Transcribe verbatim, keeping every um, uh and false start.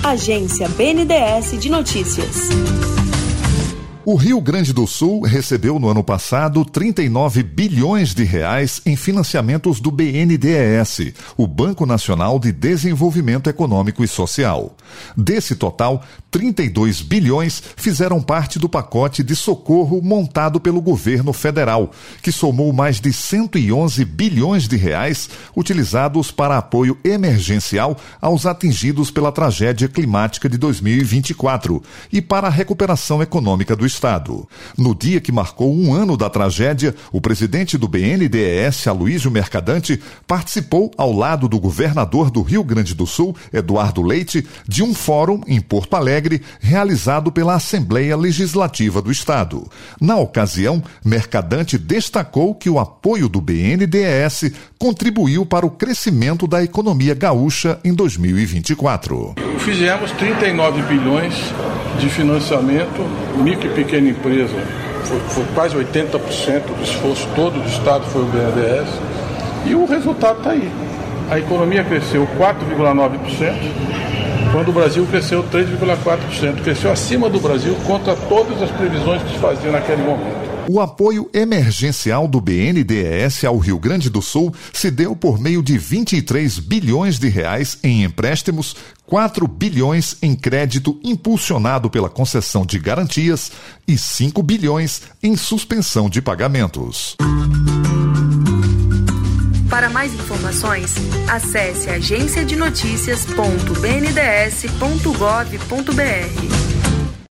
Agência B N D E S de Notícias. O Rio Grande do Sul recebeu no ano passado trinta e nove bilhões de reais em financiamentos do B N D E S, o Banco Nacional de Desenvolvimento Econômico e Social. Desse total, trinta e dois bilhões fizeram parte do pacote de socorro montado pelo governo federal, que somou mais de cento e onze bilhões de reais utilizados para apoio emergencial aos atingidos pela tragédia climática de dois mil e vinte e quatro e para a recuperação econômica do Estado. No dia que marcou um ano da tragédia, o presidente do B N D E S, Aloísio Mercadante, participou ao lado do governador do Rio Grande do Sul, Eduardo Leite, de um fórum em Porto Alegre realizado pela Assembleia Legislativa do Estado. Na ocasião, Mercadante destacou que o apoio do B N D E S contribuiu para o crescimento da economia gaúcha em dois mil e vinte e quatro. Fizemos trinta e nove bilhões de financiamento, micro e pequena empresa, foi, foi quase oitenta por cento do esforço todo do Estado foi o B N D E S, e o resultado está aí. A economia cresceu quatro vírgula nove por cento, quando o Brasil cresceu três vírgula quatro por cento, cresceu acima do Brasil contra todas as previsões que se faziam naquele momento. O apoio emergencial do B N D E S ao Rio Grande do Sul se deu por meio de vinte e três bilhões de reais em empréstimos, quatro bilhões em crédito impulsionado pela concessão de garantias e cinco bilhões em suspensão de pagamentos. Para mais informações, acesse agência de notícias ponto b n d e s ponto gov ponto b r.